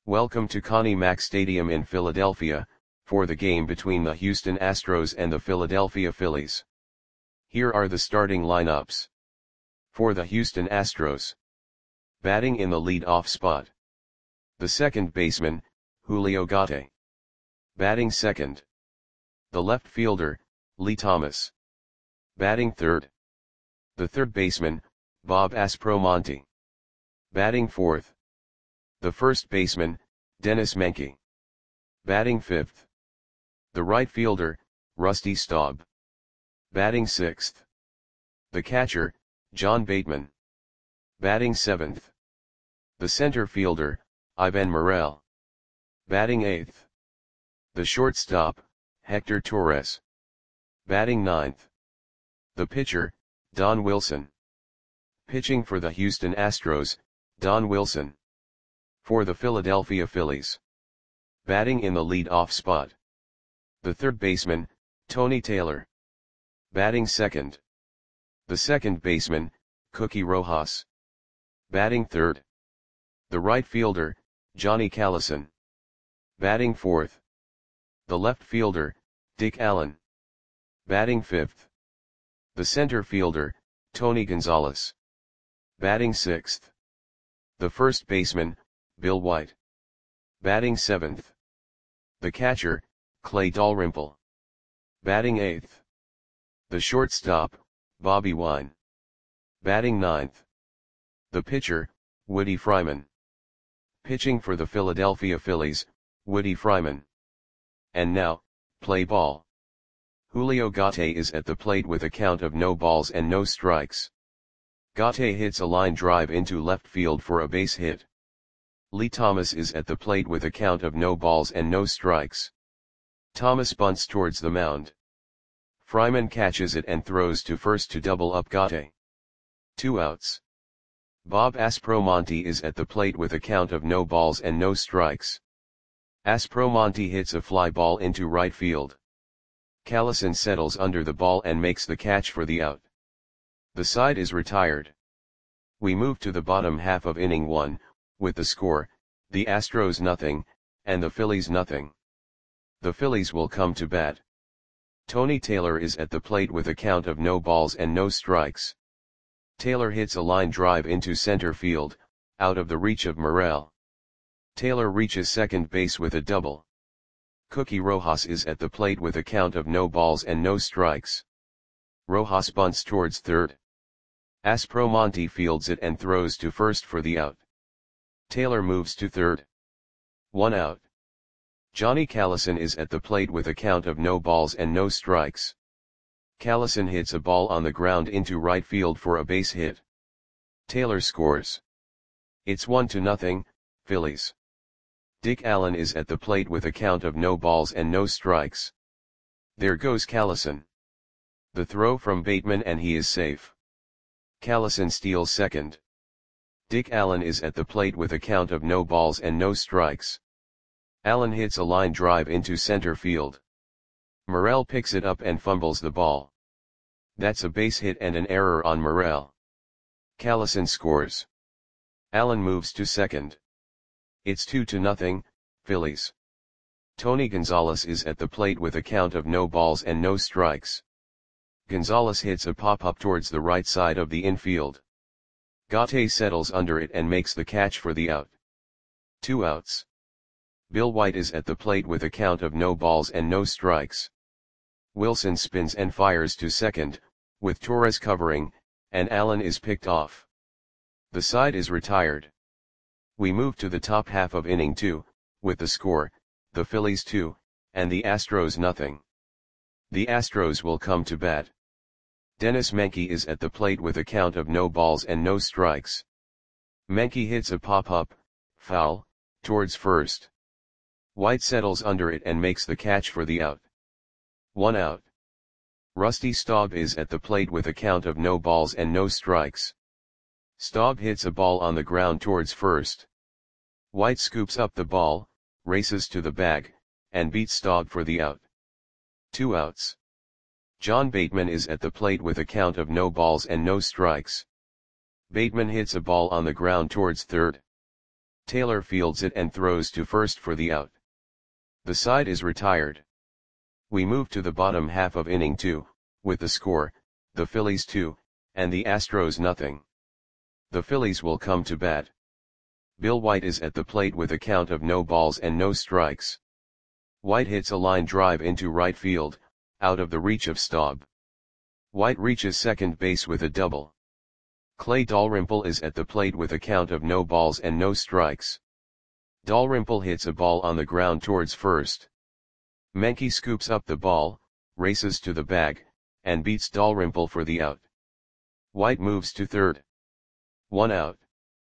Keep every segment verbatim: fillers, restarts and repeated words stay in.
Welcome to Connie Mack Stadium in Philadelphia, for the game between the Houston Astros and the Philadelphia Phillies. Here are the starting lineups. For the Houston Astros. Batting in the lead-off spot. The second baseman, Julio Gatti. Batting second. The left fielder, Lee Thomas. Batting third. The third baseman, Bob Aspromonte. Batting fourth. The first baseman, Dennis Menke. Batting fifth. The right fielder, Rusty Staub. Batting sixth. The catcher, John Bateman. Batting seventh. The center fielder, Ivan Morel. Batting eighth. The shortstop, Hector Torres. Batting ninth. The pitcher, Don Wilson. Pitching for the Houston Astros, Don Wilson. For the Philadelphia Phillies. Batting in the lead-off spot. The third baseman, Tony Taylor. Batting second. The second baseman, Cookie Rojas. Batting third. The right fielder, Johnny Callison. Batting fourth. The left fielder, Dick Allen. Batting fifth. The center fielder, Tony Gonzalez. Batting sixth. The first baseman, Bill White. Batting seventh. The catcher, Clay Dalrymple. Batting eighth. The shortstop, Bobby Wine. Batting ninth. The pitcher, Woody Fryman. Pitching for the Philadelphia Phillies, Woody Fryman. And now, play ball. Julio Gatti is at the plate with a count of no balls and no strikes. Gatti hits a line drive into left field for a base hit. Lee Thomas is at the plate with a count of no balls and no strikes. Thomas bunts towards the mound. Fryman catches it and throws to first to double up Gatti. Two outs. Bob Aspromonte is at the plate with a count of no balls and no strikes. Aspromonte hits a fly ball into right field. Callison settles under the ball and makes the catch for the out. The side is retired. We move to the bottom half of inning one, with the score, the Astros nothing, and the Phillies nothing. The Phillies will come to bat. Tony Taylor is at the plate with a count of no balls and no strikes. Taylor hits a line drive into center field, out of the reach of Morel. Taylor reaches second base with a double. Cookie Rojas is at the plate with a count of no balls and no strikes. Rojas bunts towards third. Aspromonte fields it and throws to first for the out. Taylor moves to third. One out. Johnny Callison is at the plate with a count of no balls and no strikes. Callison hits a ball on the ground into right field for a base hit. Taylor scores. It's one to nothing, Phillies. Dick Allen is at the plate with a count of no balls and no strikes. There goes Callison. The throw from Bateman and he is safe. Callison steals second. Dick Allen is at the plate with a count of no balls and no strikes. Allen hits a line drive into center field. Morel picks it up and fumbles the ball. That's a base hit and an error on Morel. Callison scores. Allen moves to second. It's two to nothing, Phillies. Tony Gonzalez is at the plate with a count of no balls and no strikes. Gonzalez hits a pop-up towards the right side of the infield. Gatti settles under it and makes the catch for the out. Two outs. Bill White is at the plate with a count of no balls and no strikes. Wilson spins and fires to second, with Torres covering, and Allen is picked off. The side is retired. We move to the top half of inning two, with the score, the Phillies two, and the Astros nothing. The Astros will come to bat. Dennis Menke is at the plate with a count of no balls and no strikes. Menke hits a pop-up, foul, towards first. White settles under it and makes the catch for the out. One out. Rusty Staub is at the plate with a count of no balls and no strikes. Staub hits a ball on the ground towards first. White scoops up the ball, races to the bag, and beats Staub for the out. Two outs. John Bateman is at the plate with a count of no balls and no strikes. Bateman hits a ball on the ground towards third. Taylor fields it and throws to first for the out. The side is retired. We move to the bottom half of inning two, with the score, the Phillies two, and the Astros nothing. The Phillies will come to bat. Bill White is at the plate with a count of no balls and no strikes. White hits a line drive into right field, out of the reach of Staub. White reaches second base with a double. Clay Dalrymple is at the plate with a count of no balls and no strikes. Dalrymple hits a ball on the ground towards first. Menke scoops up the ball, races to the bag, and beats Dalrymple for the out. White moves to third. One out.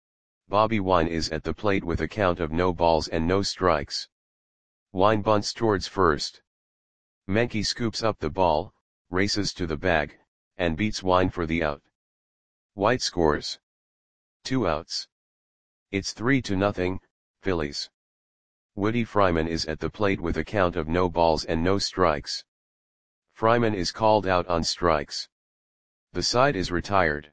Bobby Wine is at the plate with a count of no balls and no strikes. Wine bunts towards first. Menke scoops up the ball, races to the bag, and beats Wine for the out. White scores. Two outs. It's three to nothing, Phillies. Woody Fryman is at the plate with a count of no balls and no strikes. Fryman is called out on strikes. The side is retired.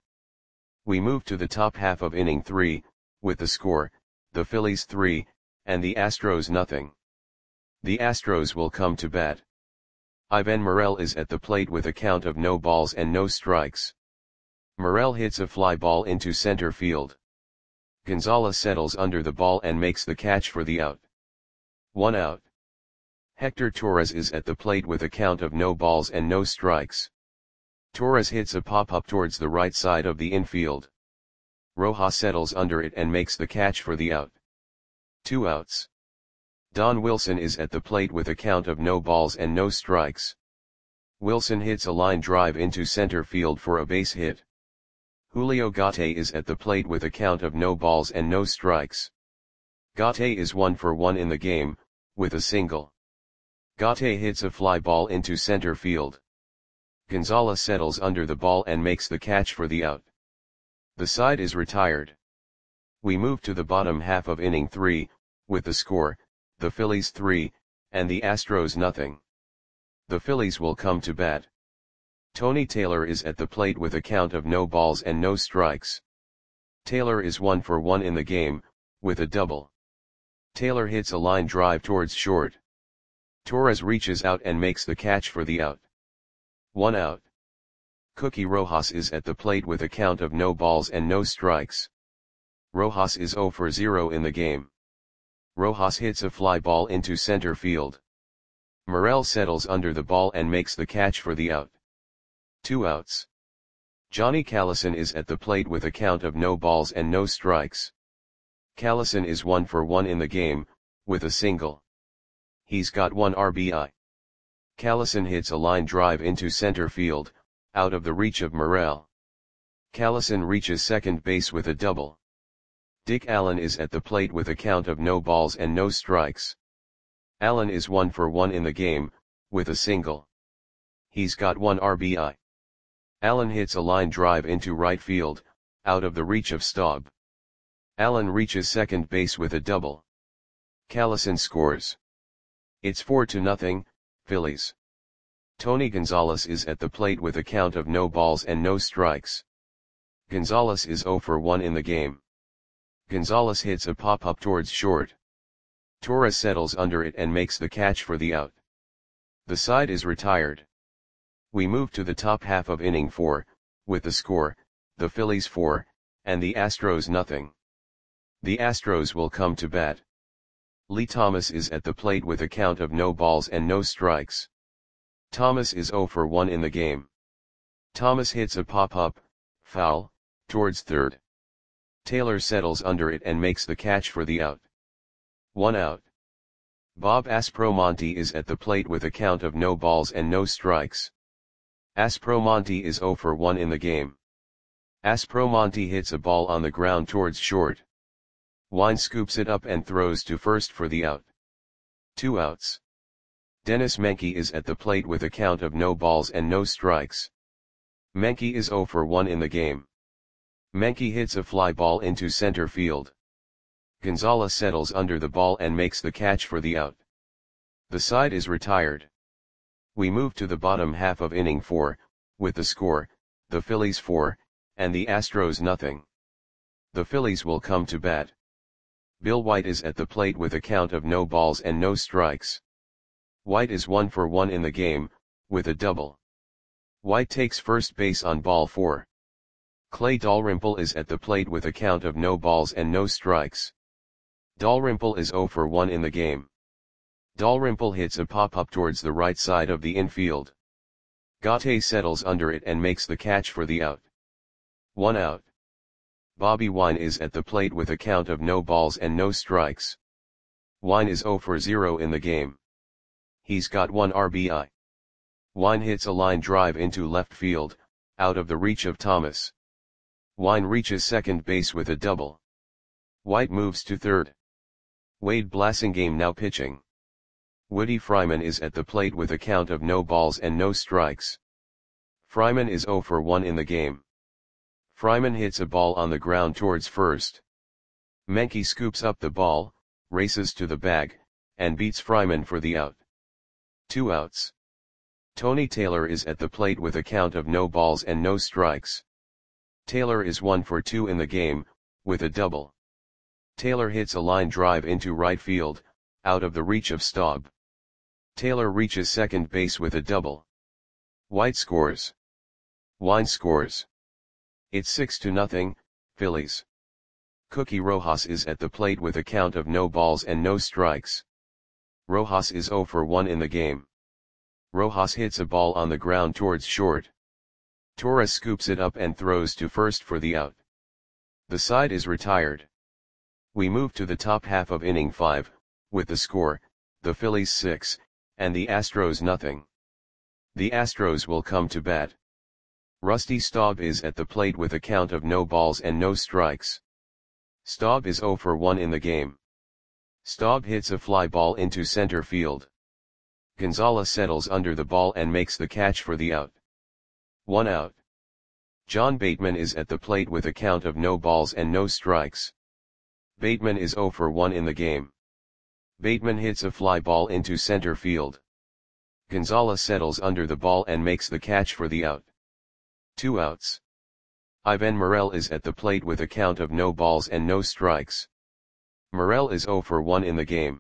We move to the top half of inning three, with the score, the Phillies three, and the Astros nothing. The Astros will come to bat. Ivan Morel is at the plate with a count of no balls and no strikes. Morel hits a fly ball into center field. Gonzalez settles under the ball and makes the catch for the out. One out. Hector Torres is at the plate with a count of no balls and no strikes. Torres hits a pop-up towards the right side of the infield. Rojas settles under it and makes the catch for the out. Two outs. Don Wilson is at the plate with a count of no balls and no strikes. Wilson hits a line drive into center field for a base hit. Julio Gate is at the plate with a count of no balls and no strikes. Gate is one for one in the game, with a single. Gate hits a fly ball into center field. Gonzalez settles under the ball and makes the catch for the out. The side is retired. We move to the bottom half of inning three, with the score, the Phillies three, and the Astros nothing. The Phillies will come to bat. Tony Taylor is at the plate with a count of no balls and no strikes. Taylor is one for one in the game, with a double. Taylor hits a line drive towards short. Torres reaches out and makes the catch for the out. One out. Cookie Rojas is at the plate with a count of no balls and no strikes. Rojas is zero for zero in the game. Rojas hits a fly ball into center field. Morel settles under the ball and makes the catch for the out. Two outs. Johnny Callison is at the plate with a count of no balls and no strikes. Callison is one for one in the game, with a single. He's got one R B I. Callison hits a line drive into center field, out of the reach of Morel. Callison reaches second base with a double. Dick Allen is at the plate with a count of no balls and no strikes. Allen is one for one in the game, with a single. He's got one R B I. Allen hits a line drive into right field, out of the reach of Staub. Allen reaches second base with a double. Callison scores. It's four to nothing, Phillies. Tony Gonzalez is at the plate with a count of no balls and no strikes. Gonzalez is zero for one in the game. Gonzalez hits a pop-up towards short. Torres settles under it and makes the catch for the out. The side is retired. We move to the top half of inning four, with the score, the Phillies four, and the Astros nothing. The Astros will come to bat. Lee Thomas is at the plate with a count of no balls and no strikes. Thomas is zero for one in the game. Thomas hits a pop-up, foul, towards third. Taylor settles under it and makes the catch for the out. One out. Bob Aspromonte is at the plate with a count of no balls and no strikes. Aspromonte is zero for one in the game. Aspromonte hits a ball on the ground towards short. Wine scoops it up and throws to first for the out. Two outs. Dennis Menke is at the plate with a count of no balls and no strikes. Menke is zero for one in the game. Menke hits a fly ball into center field. Gonzalez settles under the ball and makes the catch for the out. The side is retired. We move to the bottom half of inning four, with the score, the Phillies four, and the Astros nothing. The Phillies will come to bat. Bill White is at the plate with a count of no balls and no strikes. White is one for one in the game, with a double. White takes first base on ball four. Clay Dalrymple is at the plate with a count of no balls and no strikes. Dalrymple is zero for one in the game. Dalrymple hits a pop-up towards the right side of the infield. Gaute settles under it and makes the catch for the out. One out. Bobby Wine is at the plate with a count of no balls and no strikes. Wine is zero for zero in the game. He's got one R B I. Wine hits a line drive into left field, out of the reach of Thomas. Wine reaches second base with a double. White moves to third. Wade Blasingame now pitching. Woody Fryman is at the plate with a count of no balls and no strikes. Fryman is zero for one in the game. Fryman hits a ball on the ground towards first. Menke scoops up the ball, races to the bag, and beats Fryman for the out. Two outs. Tony Taylor is at the plate with a count of no balls and no strikes. Taylor is one for two in the game, with a double. Taylor hits a line drive into right field, out of the reach of Staub. Taylor reaches second base with a double. White scores. Wine scores. It's six to nothing, Phillies. Cookie Rojas is at the plate with a count of no balls and no strikes. Rojas is zero for one in the game. Rojas hits a ball on the ground towards short. Torres scoops it up and throws to first for the out. The side is retired. We move to the top half of inning five, with the score, the Phillies six, and the Astros nothing. The Astros will come to bat. Rusty Staub is at the plate with a count of no balls and no strikes. Staub is zero for one in the game. Staub hits a fly ball into center field. Gonzalez settles under the ball and makes the catch for the out. One out. John Bateman is at the plate with a count of no balls and no strikes. Bateman is zero for one in the game. Bateman hits a fly ball into center field. Gonzalez settles under the ball and makes the catch for the out. Two outs. Ivan Morel is at the plate with a count of no balls and no strikes. Morel is zero for one in the game.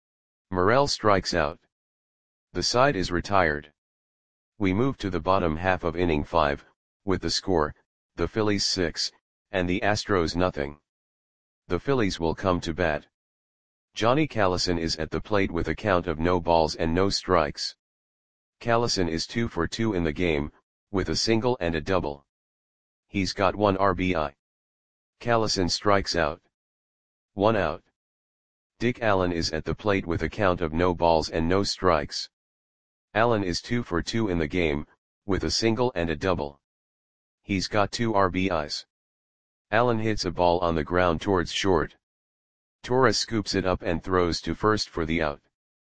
Morel strikes out. The side is retired. We move to the bottom half of inning five, with the score, the Phillies six, and the Astros nothing. The Phillies will come to bat. Johnny Callison is at the plate with a count of no balls and no strikes. Callison is two for two in the game, with a single and a double. He's got one R B I. Callison strikes out. One out. Dick Allen is at the plate with a count of no balls and no strikes. Allen is two for two in the game, with a single and a double. He's got two R B Is. Allen hits a ball on the ground towards short. Torres scoops it up and throws to first for the out.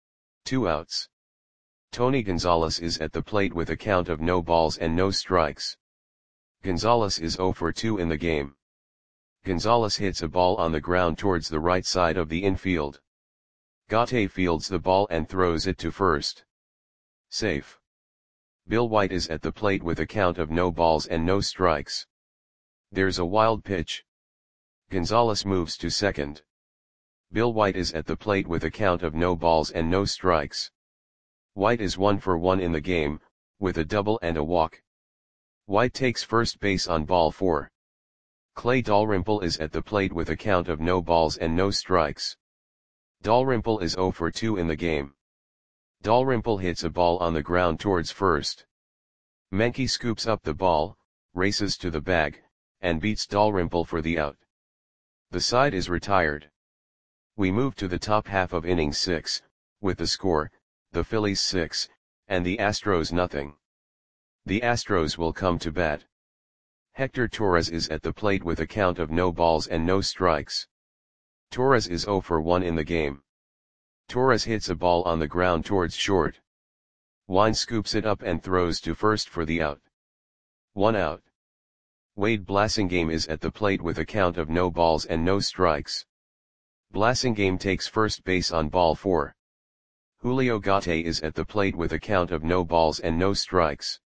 Two outs. Tony Gonzalez is at the plate with a count of no balls and no strikes. Gonzalez is zero for two in the game. Gonzalez hits a ball on the ground towards the right side of the infield. Gaute fields the ball and throws it to first. Safe. Bill White is at the plate with a count of no balls and no strikes. There's a wild pitch. Gonzalez moves to second. Bill White is at the plate with a count of no balls and no strikes. White is one for one in the game, with a double and a walk. White takes first base on ball four. Clay Dalrymple is at the plate with a count of no balls and no strikes. Dalrymple is zero for two in the game. Dalrymple hits a ball on the ground towards first. Menke scoops up the ball, races to the bag, and beats Dalrymple for the out. The side is retired. We move to the top half of inning six, with the score, the Phillies six, and the Astros nothing. The Astros will come to bat. Hector Torres is at the plate with a count of no balls and no strikes. Torres is zero for one in the game. Torres hits a ball on the ground towards short. Wine scoops it up and throws to first for the out. One out. Wade Blasingame is at the plate with a count of no balls and no strikes. Blasingame takes first base on ball four. Julio Gaute is at the plate with a count of no balls and no strikes.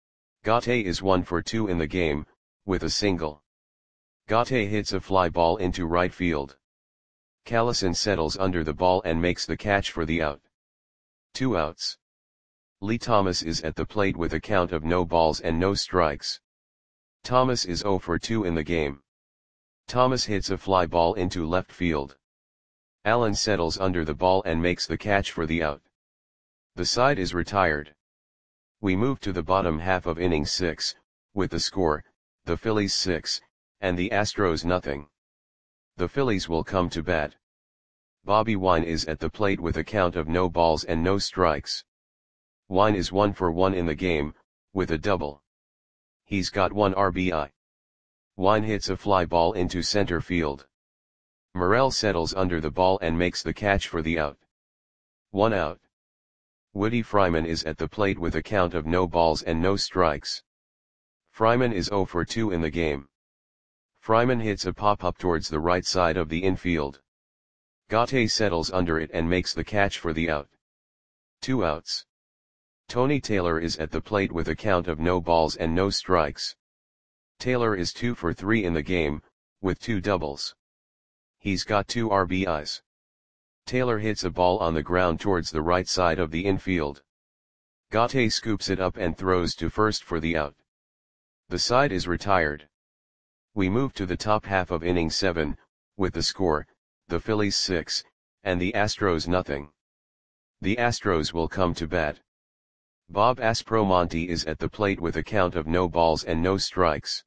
Gaute is one for two in the game, with a single. Gaute hits a fly ball into right field. Callison settles under the ball and makes the catch for the out. Two outs. Lee Thomas is at the plate with a count of no balls and no strikes. Thomas is oh for two in the game. Thomas hits a fly ball into left field. Allen settles under the ball and makes the catch for the out. The side is retired. We move to the bottom half of inning six, with the score, the Phillies six, and the Astros nothing. The Phillies will come to bat. Bobby Wine is at the plate with a count of no balls and no strikes. Wine is one for one in the game, with a double. He's got one R B I. Wine hits a fly ball into center field. Morel settles under the ball and makes the catch for the out. One out. Woody Fryman is at the plate with a count of no balls and no strikes. Fryman is oh for two in the game. Fryman hits a pop-up towards the right side of the infield. Gaute settles under it and makes the catch for the out. Two outs. Tony Taylor is at the plate with a count of no balls and no strikes. Taylor is two for three in the game, with two doubles. He's got two R B Is. Taylor hits a ball on the ground towards the right side of the infield. Gaute scoops it up and throws to first for the out. The side is retired. We move to the top half of inning seven, with the score, the Phillies six, and the Astros nothing. The Astros will come to bat. Bob Aspromonte is at the plate with a count of no balls and no strikes.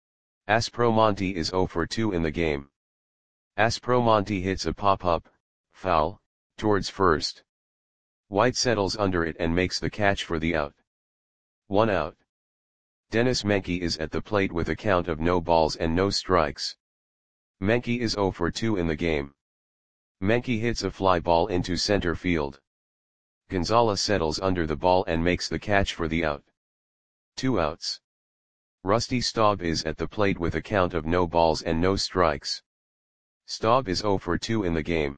Aspromonte is oh for two in the game. Aspromonte hits a pop-up, foul, towards first. White settles under it and makes the catch for the out. One out. Dennis Menke is at the plate with a count of no balls and no strikes. Menke is oh for two in the game. Menke hits a fly ball into center field. Gonzalez settles under the ball and makes the catch for the out. Two outs. Rusty Staub is at the plate with a count of no balls and no strikes. Staub is oh for two in the game.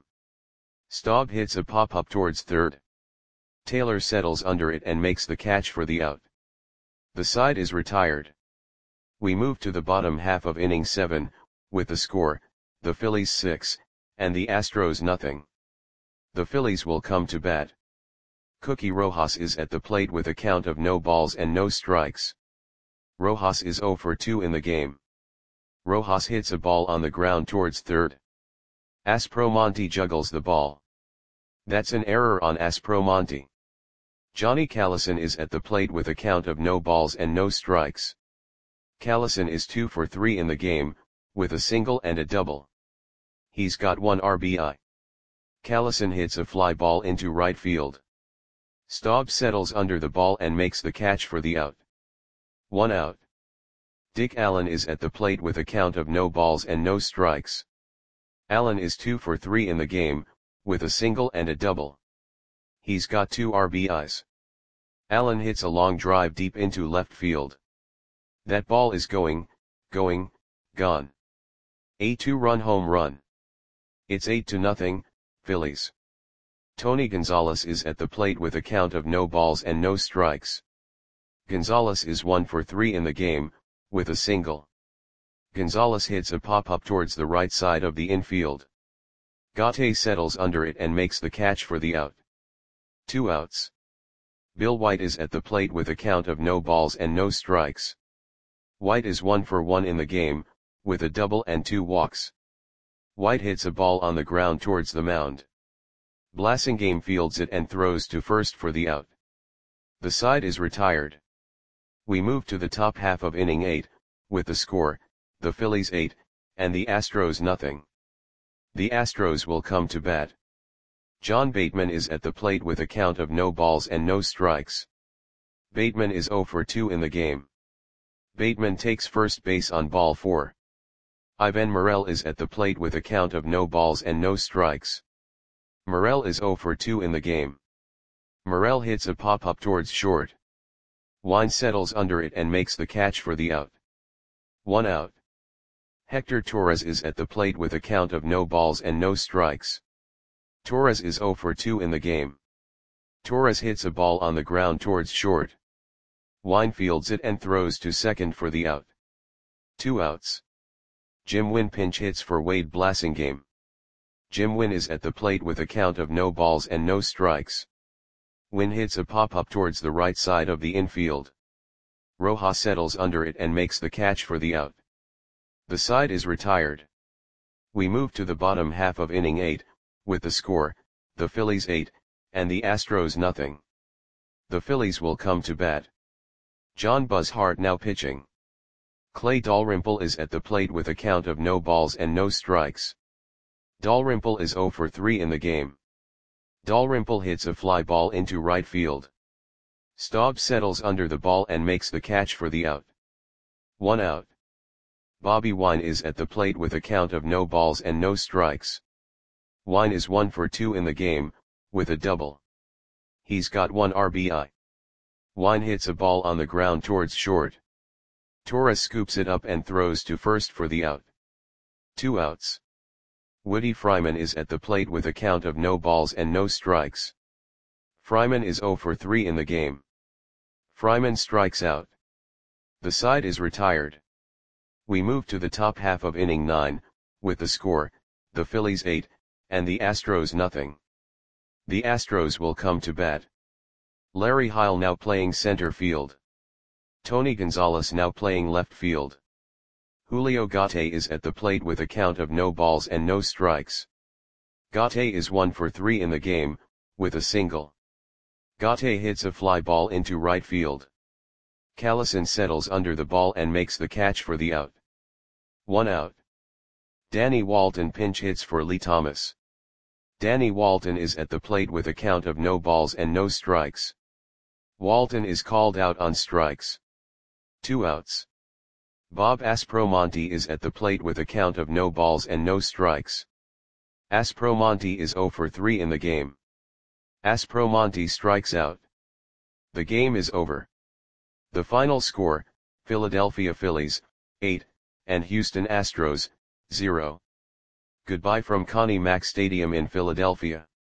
Staub hits a pop-up towards third. Taylor settles under it and makes the catch for the out. The side is retired. We move to the bottom half of inning seven, with the score, the Phillies six, and the Astros nothing. The Phillies will come to bat. Cookie Rojas is at the plate with a count of no balls and no strikes. Rojas is oh for two in the game. Rojas hits a ball on the ground towards third. Aspromonte juggles the ball. That's an error on Aspromonte. Johnny Callison is at the plate with a count of no balls and no strikes. Callison is two for three in the game, with a single and a double. He's got one R B I. Callison hits a fly ball into right field. Staub settles under the ball and makes the catch for the out. One out. Dick Allen is at the plate with a count of no balls and no strikes. Allen is two for three in the game, with a single and a double. He's got two R B Is. Allen hits a long drive deep into left field. That ball is going, going, gone. A two-run home run. It's eight to nothing, Phillies. Tony Gonzalez is at the plate with a count of no balls and no strikes. Gonzalez is one for three in the game, with a single. Gonzalez hits a pop-up towards the right side of the infield. Gaute settles under it and makes the catch for the out. Two outs. Bill White is at the plate with a count of no balls and no strikes. White is one for one in the game, with a double and two walks. White hits a ball on the ground towards the mound. Blasingame fields it and throws to first for the out. The side is retired. We move to the top half of inning eight, with the score, the Phillies eight, and the Astros nothing. The Astros will come to bat. John Bateman is at the plate with a count of no balls and no strikes. Bateman is oh for two in the game. Bateman takes first base on ball four. Ivan Morel is at the plate with a count of no balls and no strikes. Morel is oh for two in the game. Morel hits a pop-up towards short. Wine settles under it and makes the catch for the out. One out. Hector Torres is at the plate with a count of no balls and no strikes. Torres is oh for two in the game. Torres hits a ball on the ground towards short. Wine fields it and throws to second for the out. Two outs. Jim Wynn pinch hits for Wade Blasingame. Jim Wynn is at the plate with a count of no balls and no strikes. Wynn hits a pop-up towards the right side of the infield. Rojas settles under it and makes the catch for the out. The side is retired. We move to the bottom half of inning eight, with the score, the Phillies eight, and the Astros nothing. The Phillies will come to bat. John Buzzhart now pitching. Clay Dalrymple is at the plate with a count of no balls and no strikes. Dalrymple is zero for three in the game. Dalrymple hits a fly ball into right field. Staub settles under the ball and makes the catch for the out. One out. Bobby Wine is at the plate with a count of no balls and no strikes. Wine is one for two in the game, with a double. He's got one R B I. Wine hits a ball on the ground towards short. Torres scoops it up and throws to first for the out. Two outs. Woody Fryman is at the plate with a count of no balls and no strikes. Fryman is zero for three in the game. Fryman strikes out. The side is retired. We move to the top half of inning nine, with the score, the Phillies eight, and the Astros nothing. The Astros will come to bat. Larry Heil now playing center field. Tony Gonzalez now playing left field. Julio Gate is at the plate with a count of no balls and no strikes. Gate is one for three in the game, with a single. Gate hits a fly ball into right field. Callison settles under the ball and makes the catch for the out. One out. Danny Walton pinch hits for Lee Thomas. Danny Walton is at the plate with a count of no balls and no strikes. Walton is called out on strikes. Two outs. Bob Aspromonte is at the plate with a count of no balls and no strikes. Aspromonte is zero for three in the game. Aspromonte strikes out. The game is over. The final score, Philadelphia Phillies, eight, and Houston Astros, zero. Goodbye from Connie Mack Stadium in Philadelphia.